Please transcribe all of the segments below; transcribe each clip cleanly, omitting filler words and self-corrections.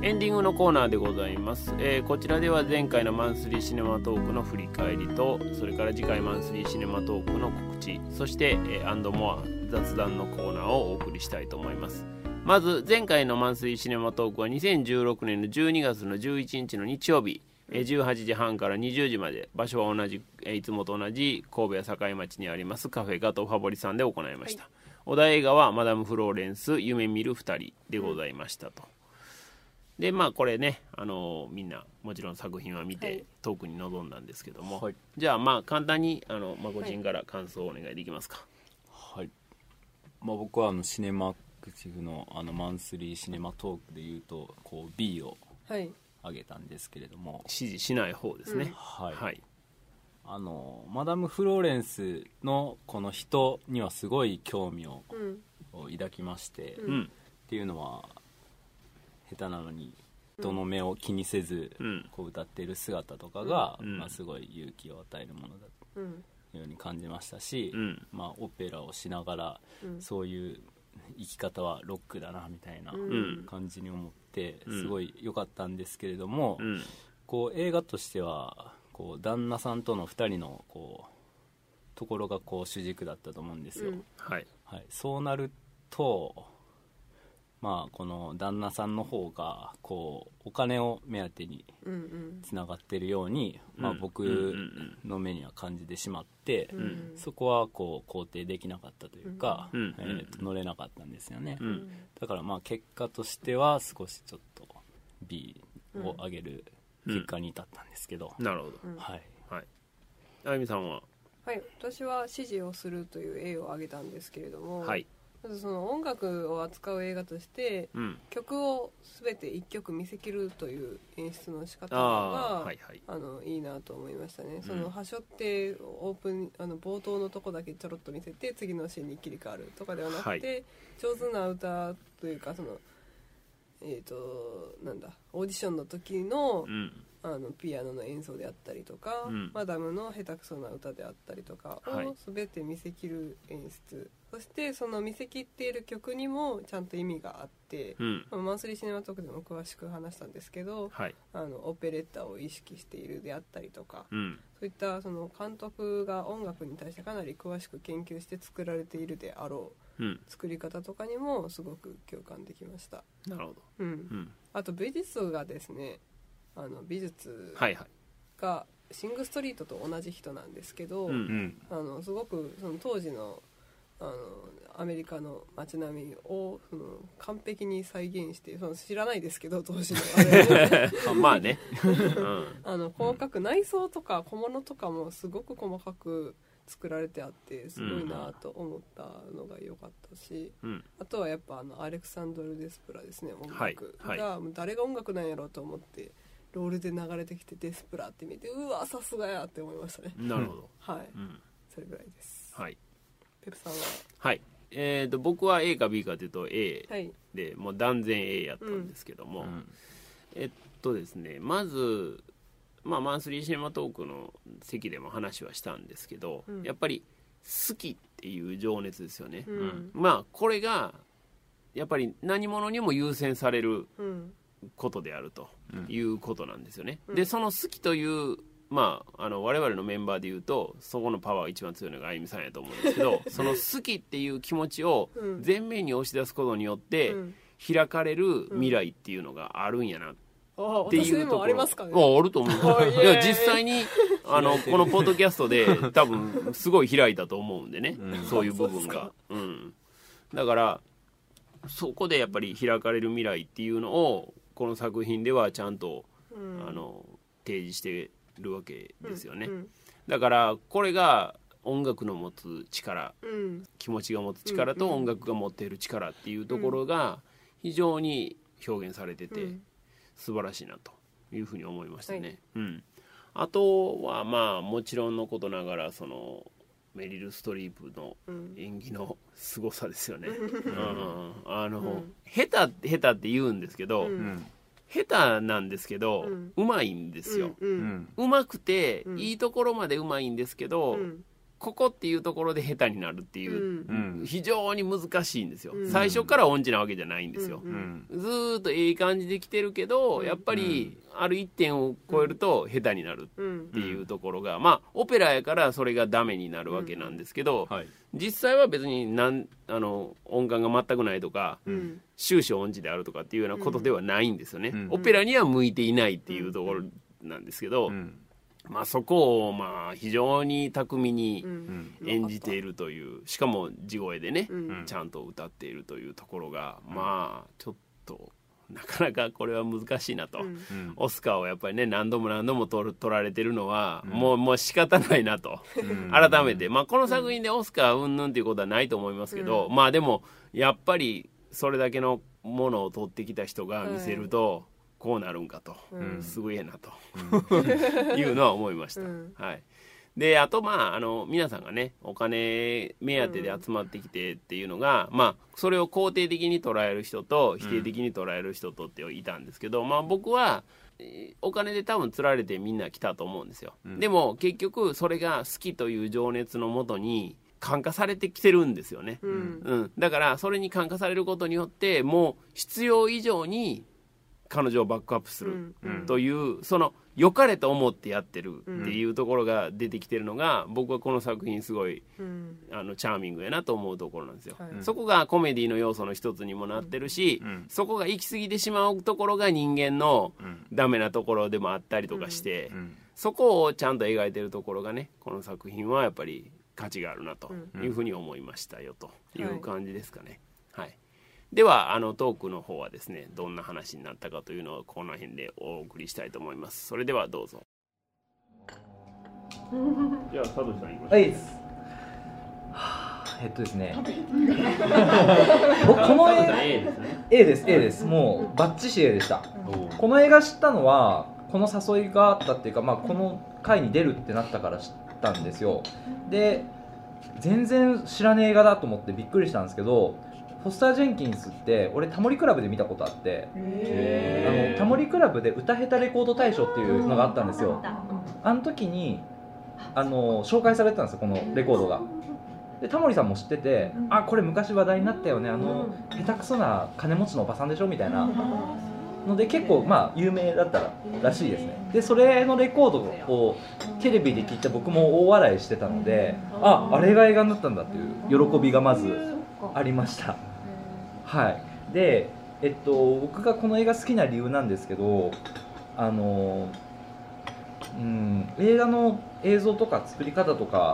エンディングのコーナーでございます。こちらでは前回のマンスリーシネマトークの振り返りと、それから次回マンスリーシネマトークの告知、そしてアンドモア雑談のコーナーをお送りしたいと思います。まず前回のマンスリーシネマトークは2016年の12月の11日の日曜日、18時半から20時まで、場所は同じ、いつもと同じ神戸境町にありますカフェガトファボリさんで行いました。はい、お題映画はマダム・フローレンス夢見る2人でございましたと。でまあこれね、みんなもちろん作品は見てトークに臨んだんですけども、はい、じゃあまあ簡単にまこちんから感想をお願いできますか。 はい、まあ、僕はシネマクチフのマンスリーシネマトークでいうとこう B をあげたんですけれども、 支持しない方ですね。 はい、はい、マダム・フローレンスのこの人にはすごい興味を抱きまして、っていうのは下手なのに人の目を気にせずこう歌っている姿とかが、まあ、すごい勇気を与えるものだというように感じましたし、まあ、オペラをしながらそういう生き方はロックだなみたいな感じに思ってすごい良かったんですけれども、こう映画としてはこう旦那さんとの2人のこうところがこう主軸だったと思うんですよ。はいはい、そうなるとまあ、この旦那さんの方がこうお金を目当てにつながっているように、まあ、僕の目には感じてしまって、そこはこう肯定できなかったというか、乗れなかったんですよね。だからまあ結果としては少しちょっと B を上げる結果に至ったんですけど、 なるほど。はいはい。あゆみさんは。 はい、私は支持をするという A を挙げたんですけれども、 はい、 まずその音楽を扱う映画として、曲を全て1曲見せきるという演出の仕方がいいなと思いましたね。その端折って冒頭のとこだけちょろっと見せて次のシーンに切り替わるとかではなくて、上手な歌というかそのなんだオーディションの時の、ピアノの演奏であったりとか、マダムの下手くそな歌であったりとかを全て見せきる演出、そしてその見せきっている曲にもちゃんと意味があって、マンスリーシネマトークでも詳しく話したんですけど、オペレッタを意識しているであったりとか、そういったその監督が音楽に対してかなり詳しく研究して作られているであろう、作り方とかにもすごく共感できました。 なるほど。 あと美術がですね、美術がシング・ストリートと同じ人なんですけど、すごくその当時のアメリカの街並みを完璧に再現して、知らないですけど当時のあれまあね細かく内装とか小物とかもすごく細かく作られてあってすごいなと思ったのが良かったし、あとはやっぱアレクサンドル・デスプラですね、音楽が、誰が音楽なんやろうと思ってロールで流れてきてデスプラって見て、うわさすがやって思いましたね。 なるほど。 はい、それぐらいです。 はい。 ペプさんは。 はい、僕は A か B かというと A で、もう断然 A やったんですけども、ですね、まず、まあ、マンスリーシネマトークの席でも話はしたんですけど、やっぱり好きっていう情熱ですよね。まあこれがやっぱり何者にも優先されることであるということなんですよね。でその好きというまあ、我々のメンバーでいうとそこのパワーが一番強いのがあゆみさんやと思うんですけどその好きっていう気持ちを前面に押し出すことによって、開かれる未来っていうのがあるんやなっていうところ、 ありますかね。 あると思ういや実際にこのポッドキャストで多分すごい開いたと思うんでね、そういう部分が、だからそこでやっぱり開かれる未来っていうのをこの作品ではちゃんと、提示してるわけですよね。だからこれが音楽の持つ力、気持ちが持つ力と音楽が持っている力っていうところが非常に表現されてて素晴らしいなというふうに思いましたね。あとはまあもちろんのことながらそのメリル・ストリープの演技の凄さですよね。下手って言うんですけど、下手なんですけど、うまいんですよ。うまくて、いいところまでうまいんですけど、 ここっていうところで下手になるっていう、非常に難しいんですよ、最初から音痴なわけじゃないんですよ、ずーっといい感じで来てるけど、やっぱりある一点を超えると下手になるっていうところが、まあオペラやからそれがダメになるわけなんですけど、実際は別に音感が全くないとか、終始音痴であるとかっていうようなことではないんですよね、オペラには向いていないっていうところなんですけど、まあ、そこをまあ非常に巧みに演じているという、しかも地声でね、ちゃんと歌っているというところが、まあちょっとなかなかこれは難しいなと、オスカーをやっぱりね何度も取られてるのは、もう仕方ないなと、改めて、まあ、この作品でオスカーうんぬんっていうことはないと思いますけど、まあでもやっぱりそれだけのものを取ってきた人が見せると、こうなるんかと、すごいなと、いうのは思いました、はい。であとまあ皆さんがねお金目当てで集まってきてっていうのが、まあそれを肯定的に捉える人と否定的に捉える人とっていたんですけど、まあ僕はお金で多分釣られてみんな来たと思うんですよ、でも結局それが好きという情熱のもとに感化されてきてるんですよね、だからそれに感化されることによってもう必要以上に彼女をバックアップするという、その良かれと思ってやってるっていうところが出てきてるのが、僕はこの作品すごい、チャーミングやなと思うところなんですよ、そこがコメディの要素の一つにもなってるし、そこが行き過ぎてしまうところが人間のダメなところでもあったりとかして、そこをちゃんと描いてるところがね、この作品はやっぱり価値があるなというふうに思いましたよという感じですかね。はい、ではトークの方はですね、どんな話になったかというのをこの辺でお送りしたいと思います。それではどうぞ。じゃあ佐藤さんいきましょう。 はいです。ですね僕この映画 A です。もうバッチシ A でした。この映画知ったのはこの誘いがあったっていうか、まあ、この回に出るってなったから知ったんですよ。で全然知らねえ映画だと思ってびっくりしたんですけど、フォスター・ジェンキンスって俺タモリクラブで見たことあって、タモリクラブで歌下手レコード大賞っていうのがあったんですよ。あの時に紹介されてたんですよ、このレコードが。でタモリさんも知ってて、あ、これ昔話題になったよね、下手くそな金持ちのおばさんでしょみたいなので、結構まあ有名だったらしいですね。でそれのレコードをテレビで聞いて僕も大笑いしてたので、あれが映画になったんだっていう喜びがまずありました。はい。で僕がこの映画好きな理由なんですけど、映画の映像とか作り方とか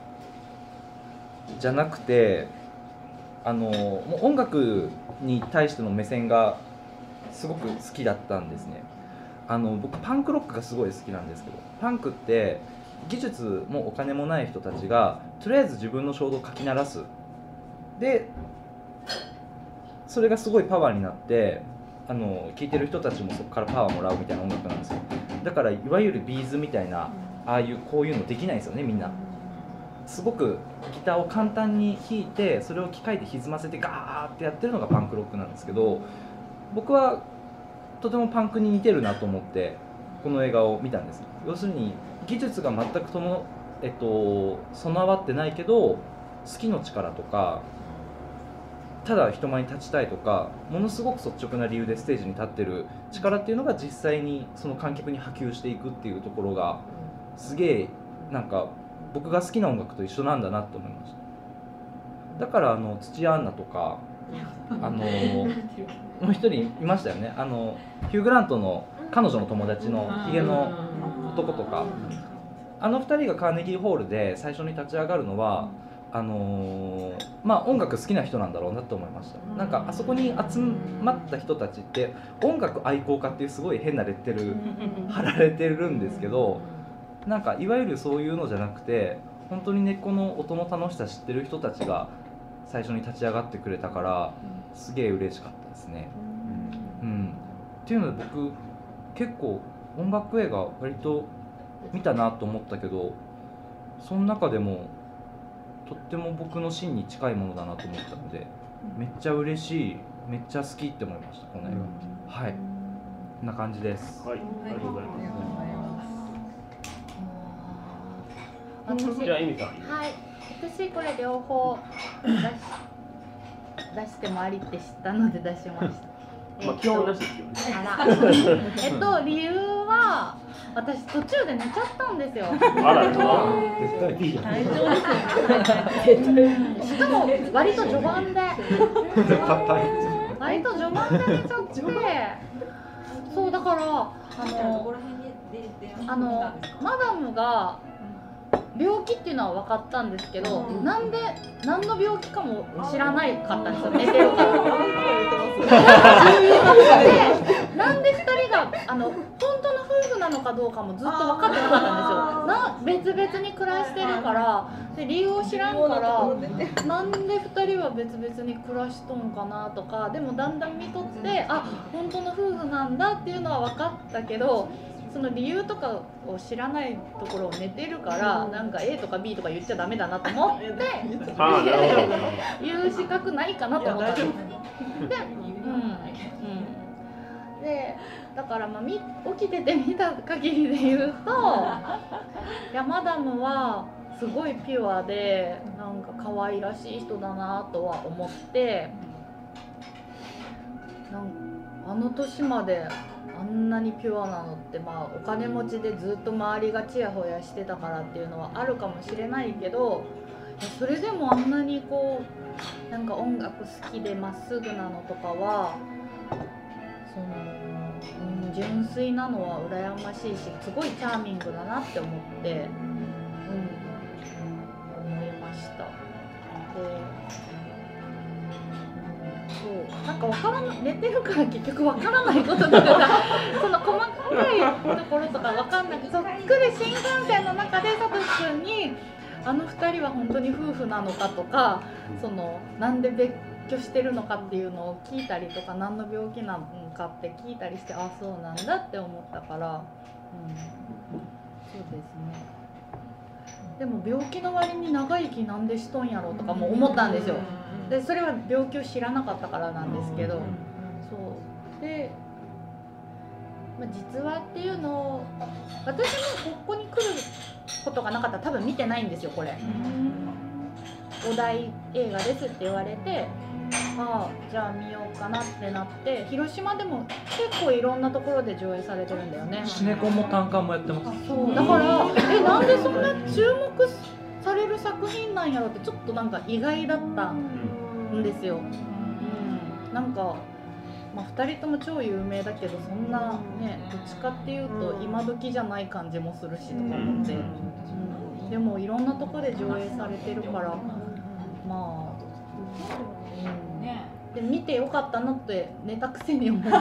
じゃなくて、もう音楽に対しての目線がすごく好きだったんですね。僕パンクロックがすごい好きなんですけど、パンクって技術もお金もない人たちがとりあえず自分の衝動をかき鳴らす。でそれがすごいパワーになって、聴いてる人たちもそこからパワーもらうみたいな音楽なんですよ。だからいわゆるビーズみたいなこういうのできないんですよね、みんな。すごくギターを簡単に弾いて、それを機械で歪ませてガーってやってるのがパンクロックなんですけど、僕はとてもパンクに似てるなと思ってこの映画を見たんです。要するに技術が全く備わってないけど好きの力とか、ただ人前に立ちたいとか、ものすごく率直な理由でステージに立ってる力っていうのが実際にその観客に波及していくっていうところがすげえなんか僕が好きな音楽と一緒なんだなと思いました。だから土屋アンナとかもう一人いましたよね、ヒュー・グラントの彼女の友達のヒゲの男とか、2人がカーネギーホールで最初に立ち上がるのはまあ音楽好きな人なんだろうなと思いました。なんかあそこに集まった人たちって音楽愛好家っていうすごい変なレッテル貼られてるんですけど、なんかいわゆるそういうのじゃなくて、本当に根っこの音の楽しさ知ってる人たちが最初に立ち上がってくれたからすげえ嬉しかったですね。っていうので僕結構音楽映画割と見たなと思ったけど、その中でもとっても僕の芯に近いものだなと思ったので、めっちゃ嬉しい、めっちゃ好きって思いました、この映画。はい、こんな感じです。 はい、ありがとうございます。 じゃあエミさん。 はい、私これ両方出してもありって知ったので出しました。 まあ基本なしですよね。 あら理由は私途中で寝ちゃったんですよ。 あら絶対 B じゃない。 大丈夫ですよ。しかも割と序盤で割と序盤で寝ちゃって、そうだからマダムが病気っていうのは分かったんですけど、何の病気かも知らないかったんですよ、寝てるからなんで2人が本当の夫婦なのかどうかもずっと分かってなかったんですよ。別々に暮らしてるからで理由を知らんからなんで2人は別々に暮らしとんかなとか、でもだんだん見とって本当の夫婦なんだっていうのは分かったけど、その理由とかを知らないところを寝てるからなんか A とか B とか言っちゃダメだなと思って言う資格ないかなと思ったんです。でだから起きてて見た限りで言うとマダムはすごいピュアでなんか可愛らしい人だなとは思って、あの年まであんなにピュアなのってお金持ちでずっと周りがチヤホヤしてたからっていうのはあるかもしれないけど、それでもあんなになんか音楽好きでまっすぐなのとかは純粋なのは羨ましいし、すごいチャーミングだなって思って思いました。なんか寝てるから結局分からないこととかその細かいところとか分かんなくて、そっくり新幹線の中でサトシ君に2人は本当に夫婦なのかとか、なんで別居してるのかっていうのを聞いたりとか、何の病気なのかって聞いたりして、そうなんだって思ったから、そうですね。でも病気の割に長生きなんでしとんやろうとかも思ったんですよ。でそれは病気を知らなかったからなんですけど、そうで、実話っていうのを私もここに来ることがなかったら多分見てないんですよこれ。お題映画ですって言われて、じゃあ見ようかなってなって、広島でも結構いろんなところで上映されてるんだよね。 シネコンも単館もやってます。 そうだからなんでそんな注目される作品なんやろってちょっとなんか意外だったんですよ。なんか、2人とも超有名だけどそんなね、どっちかっていうと今時じゃない感じもするしとか思って、でもいろんなとこで上映されてるからで見てよかったなって寝たくせに思って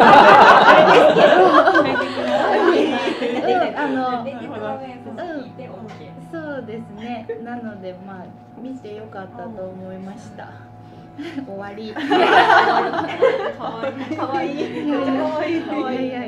あれですけどそうですね。なので見てよかったと思いました。終わり。かわいい。いや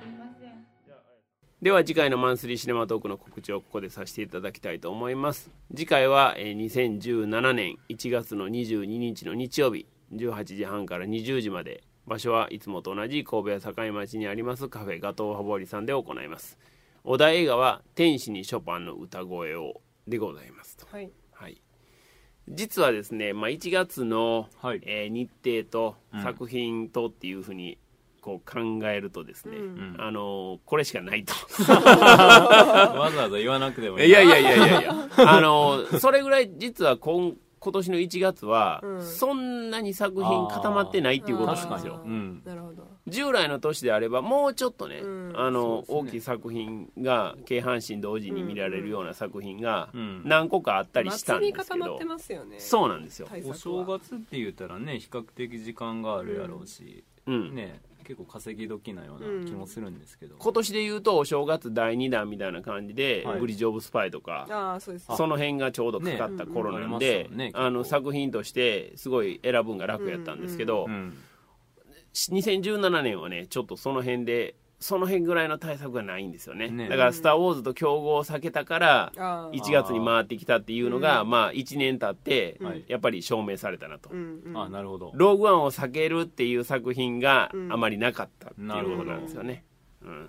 では次回のマンスリーシネマトークの告知をここでさせていただきたいと思います。次回は2017年1月の22日の日曜日18時半から20時まで、場所はいつもと同じ神戸や境町にありますカフェガトーハボリさんで行います。お題映画は天使にショパンの歌声をでございますと。実はですね、1月の、日程と作品とっていうふうに考えるとですね、これしかないとわざわざ言わなくてもいい。 いやそれぐらい実は今年の1月はそんなに作品固まってないっていうことなんですよ。 なるほど。 従来の年であればもうちょっとね、大きい作品が京阪神同時に見られるような作品が何個かあったりしたんですけど、 祭り固まってますよね。 そうなんですよ。 お正月って言ったらね、比較的時間があるやろうし、ね、結構稼ぎ時なような気もするんですけど、 今年で言うとお正月第2弾みたいな感じで、ブリッジオブスパイとか、その辺がちょうどかかった頃なんで、作品としてすごい選ぶんが楽やったんですけど、2017年はねちょっとその辺ぐらいの対策がないんですよね。だからスターウォーズと競合を避けたから1月に回ってきたっていうのが1年経ってやっぱり証明されたなと。 なるほど。 ローグワンを避けるっていう作品があまりなかったっていうことなんですよね。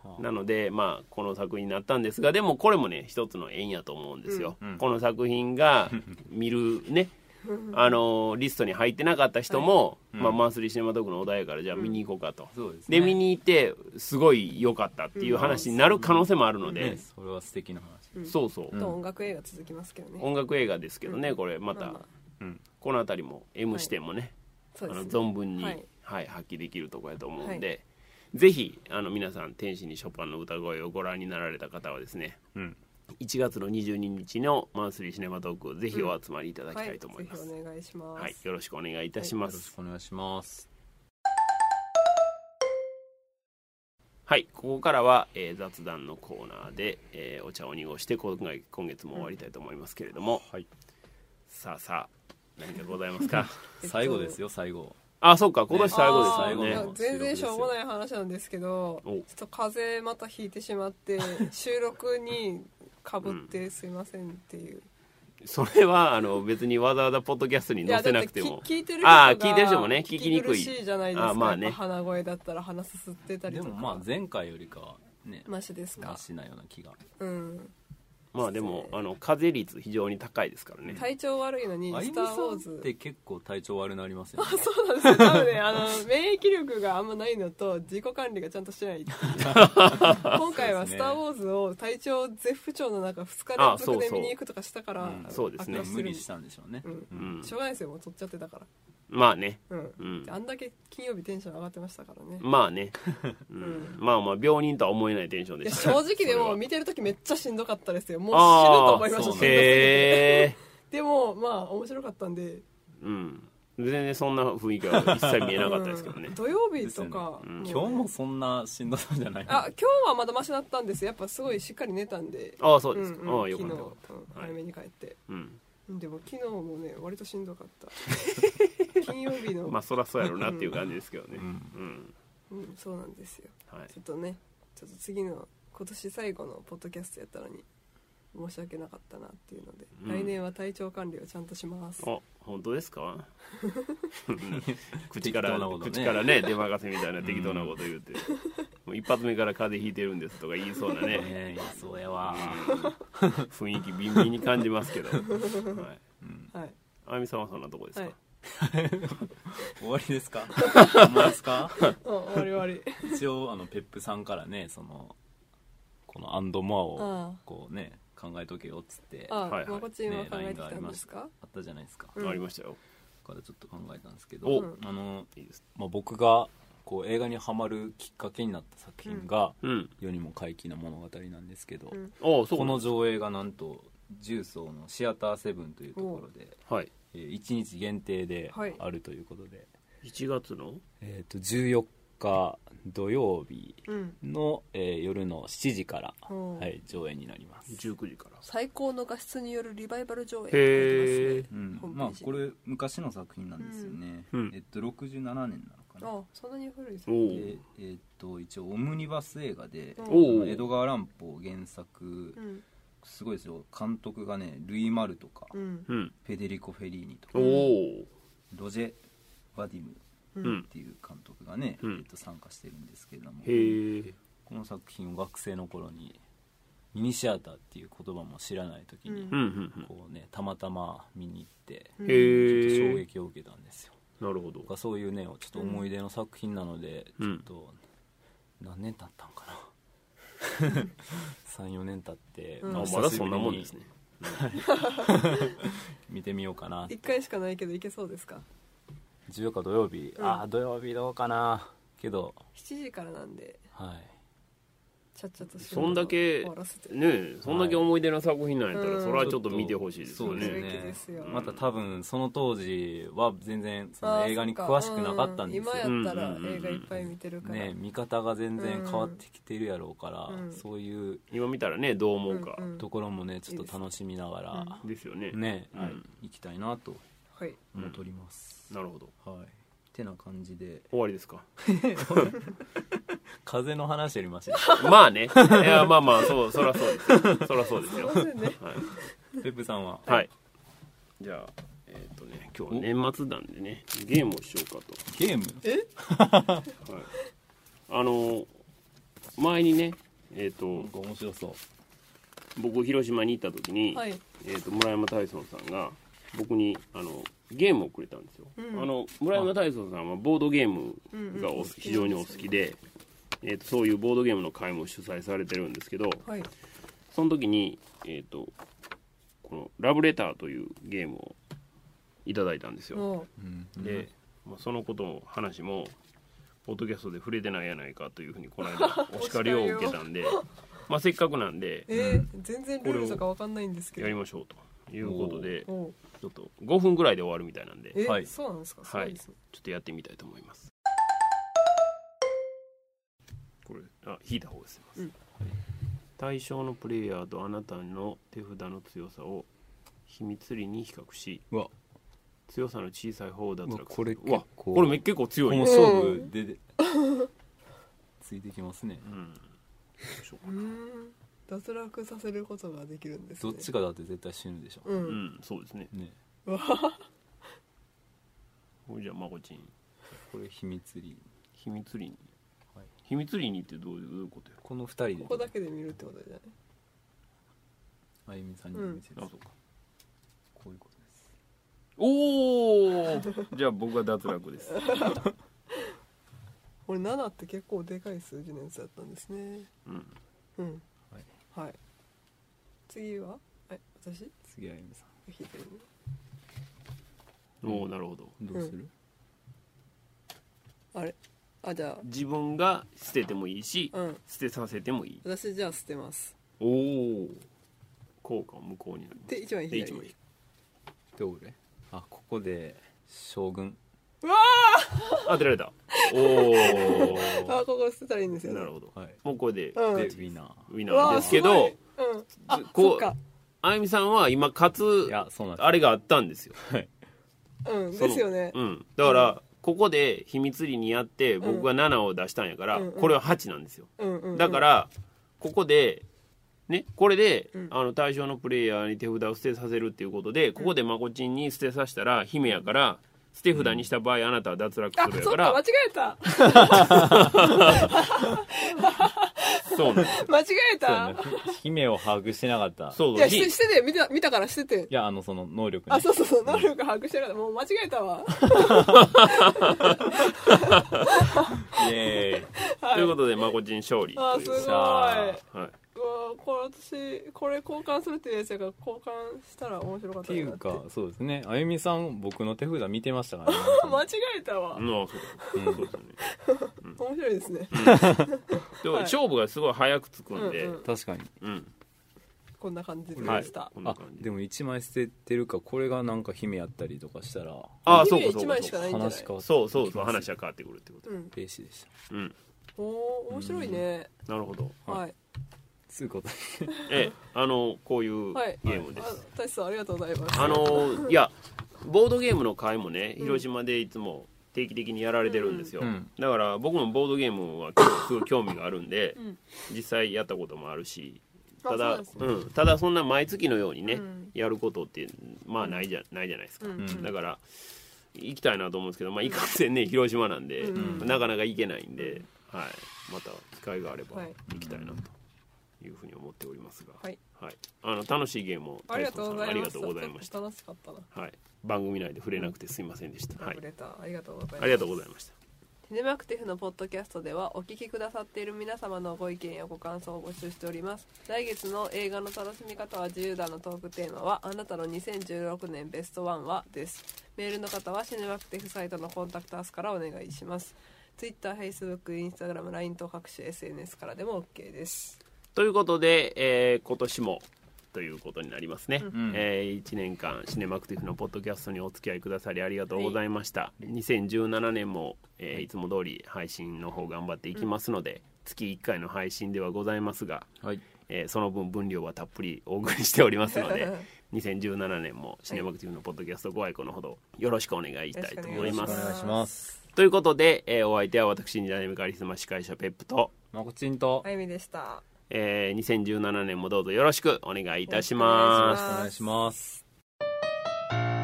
なのでまあこの作品になったんですが、でもこれもね一つの縁やと思うんですよ、この作品が見るねリストに入ってなかった人も、まあ、マンスリーシネマトークのお題からじゃあ見に行こうかと、で見に行ってすごい良かったっていう話になる可能性もあるので、 それは素敵な話、 そうそう、 と音楽映画続きますけどね、 音楽映画ですけどね、これまた、この辺りも M 視点もね、存分に、発揮できるところやと思うんで、ぜひ皆さん天使にショパンの歌声をご覧になられた方はですね、1月の22日のマンスリーシネマトークをぜひお集まりいただきたいと思います、 ぜひお願いします、 はい、よろしくお願いいたします、 よろしくお願いします。 はい、ここからは、雑談のコーナーで、お茶を濁して今月も終わりたいと思いますけれども、さあ何かございますか最後ですよ、最後。 あ、そっか、今年最後ですよね。 全然しょうもない話なんですけど、ちょっと風邪またひいてしまって収録にかぶってすいませんっていう、 それは別にわざわざポッドキャストに載せなくても、 聞いてる人が聞いてる人もね聞きにくい、 聞き苦しいじゃないですか、まあね、鼻声だったら鼻すすってたりとか。 でもまあ前回よりかはねマシですか、 マシなような気が。 まあでも風邪率非常に高いですからね。 体調悪いのにスター・ウォーズって結構体調悪くなりますよね。 そうなんですよ、多分ね免疫力があんまないのと自己管理がちゃんとしてない今回はスター・ウォーズを体調絶不調の中2日連続で見に行くとかしたから、 そうですね、 無理したんでしょうね、 しょうがないですよ、もう撮っちゃってたから。 まあね、 あんだけ金曜日テンション上がってましたからね。 まあね、まあ病人とは思えないテンションでした。 正直でも見てる時めっちゃしんどかったですよ。もう死ぬと思いました、しんどすぎて。でもまあ面白かったんで、 全然そんな雰囲気は一切見えなかったですけどね。 土曜日とか、 今日もそんなしんどそうじゃない。 今日はまだマシだったんですよ。やっぱすごいしっかり寝たんで。 そうですか。 昨日早めに帰って、でも昨日もね割としんどかった金曜日のまあそらそうやろうなっていう感じですけどね。 そうなんですよ、ちょっと次の今年最後のポッドキャストやったのに申し訳なかったなっていうので、来年は体調管理をちゃんとします。 本当ですか口からね出任せみたいな適当なこと言うて、もう一発目から風邪ひいてるんですとか言いそうなね、 そうやわ雰囲気ビンビンに感じますけど、あゆみさんはそんなとこですか？ 終わりですか？終わり一応ペップさんからね、このアンドモアをこうね考えとけよっつって、 まこっち今考えてきたんですか？ あったじゃないですか。 ありましたよ。 からちょっと考えたんですけど、僕がこう映画にハマるきっかけになった作品が世にも怪奇な物語なんですけど、この上映がなんと重曹のシアターセブンというところで1日限定であるということで、 1月の 14日土曜日の夜の7時から上映になります。 19時から最高の画質によるリバイバル上映。 へー、まあこれ昔の作品なんですよね。67年なのかな。 そんなに古い作品。 一応オムニバス映画で江戸川乱歩原作、すごいですよ。監督がねルイ・マルとかフェデリコ・フェリーニとかロジェ・ワディムっていう監督がね、参加してるんですけれども、この作品を学生の頃にミニシアターっていう言葉も知らない時にこうねたまたま見に行ってちょっと衝撃を受けたんですよ。 なるほど。 そういうねちょっと思い出の作品なので、ちょっと何年経ったんかな3,4 年経って、 まだそんなもんですね見てみようかな。 1回しかないけどいけそうですか ？14日土曜日、土曜日どうかなけど 7時からなんで、ちゃっちゃとそんだけね、そんだけ思い出の作品なんやったら、それはちょっと見てほしいですよね。 また多分その当時は全然その映画に詳しくなかったんですよ。 今やったら映画いっぱい見てるからね、見方が全然変わってきてるやろうから、そういう今見たらねどう思うかところもねちょっと楽しみながらですよね。 行きたいなと思っております。 なるほど。 てな感じで終わりですか？ 風の話よりましまあね、いやまあそらそうですよ。そらそうですよ。 ペップさんはじゃあ今日年末なんでねゲームをしようかと。 ゲーム？ 前にね面白そう。 僕広島に行った時に、 はい村山大尊さんが僕にゲームをくれたんですよ、村山大尊さんはボードゲームが非常にお好きで、そういうボードゲームの会も主催されてるんですけど、 はいその時に、このラブレターというゲームをいただいたんですよ。で、そのことの話もポッドキャストで触れてないやないかというふうにこの間お叱りを受けたんでせっかくなんで、 全然ルールとかわかんないんですけどやりましょうということでちょっと5分ぐらいで終わるみたいなんで、 はい、そうなんですか。 はい、ちょっとやってみたいと思います。これ引いた方がすいません、対象のプレイヤーとあなたの手札の強さを秘密裏に比較し、強さの小さい方を脱落する。これ結構強いね。 勝負でついてきますね。 脱落させることができるんですね。 どっちかだって絶対死ぬでしょ。 そうですね。これじゃあまこちん、 これ秘密裏に。 秘密裏に。秘密裏にってどういうことや。 この2人でここだけで見るってことじゃない。 あゆみさんに見せる。 そうか。 こういうことです。 おお。じゃあ僕は脱落です。 俺7って結構でかい数字のやつだったんですね。はい。次は私？ 次はあゆみさん。 引いてるね。おお、なるほど。 どうする？ あれ？じゃあ自分が捨ててもいいし、捨てさせてもいい。 私じゃあ捨てます。 おお。効果を無効になります。 で一番左。 どれ？ここで将軍。 うわ当てられた。おお。 ここ捨てたらいいんですよ。 なるほど。もうこれでウィナーですけど、 そうか。 あゆみさんは今勝つあれがあったんですよ。 ですよね。 だからここで秘密裏にやって僕が7を出したんやから、これは8なんですよ。だからここでね、これで対象のプレイヤーに手札を捨てさせるっていうことで、ここでまこちんに捨てさせたら姫やから、捨て札にした場合あなたは脱落するやから。 間違えた。 そうなんです。 間違えた。 姫を把握してなかった。 いやしてて見たからしてて。 いやその能力ね。 そう能力把握してなかった。もう間違えたわ。 イエーイ。ということでまこちん勝利。 すごい。これ交換するっていうやつが交換したら面白かったなっていうか。そうですね。あゆみさん僕の手札見てましたからね。 間違えたわ。 面白いですね。 でも勝負がすごい早くつくんで、 確かに。 こんな感じでした。 でも1枚捨ててるか、これがなんか姫やったりとかしたら、 そうか1枚しかないんじゃない。 そう話は変わってくるってこと。 ページでした。 面白いね。 なるほど。 はい。 そういうことこういうゲームです。 大志さんありがとうございます。 いやボードゲームの会もね、広島でいつも定期的にやられてるんですよ。だから僕もボードゲームはすごい興味があるんで、実際やったこともあるし、ただそんな毎月のようにねやることってないじゃないですか。だから行きたいなと思うんですけど、いかんせんね広島なんでなかなか行けないんで、また機会があれば行きたいなというふうに思っておりますが、楽しいゲームをありがとうございました。 楽しかったな。番組内で触れなくてすいませんでした。 ありがとうございます。 ありがとうございました。 シネマクティフのポッドキャストではお聞きくださっている皆様のご意見やご感想を募集しております。来月の映画の楽しみ方は自由だのトークテーマはあなたの2016年ベストワンはです。メールの方はシネマクティフサイトのコンタクトアスからお願いします。Twitter、Facebook、Instagram、LINE と各種 SNS からでも OK です。 ということで、今年もということになりますね。1年間シネマクティフのポッドキャストにお付き合いくださりありがとうございました。2017年も、いつも通り配信の方頑張っていきますので、月1回の配信ではございますが、その分量はたっぷりお送りしておりますので2017年もシネマクティフのポッドキャストご愛顧のほどよろしくお願いしたいと思います。 お願いします。 ということで、お相手は私2代目カリスマ司会者ペップとまこちんとあゆみでした。 2017年もどうぞよろしくお願いいたします。 よろしくお願いします。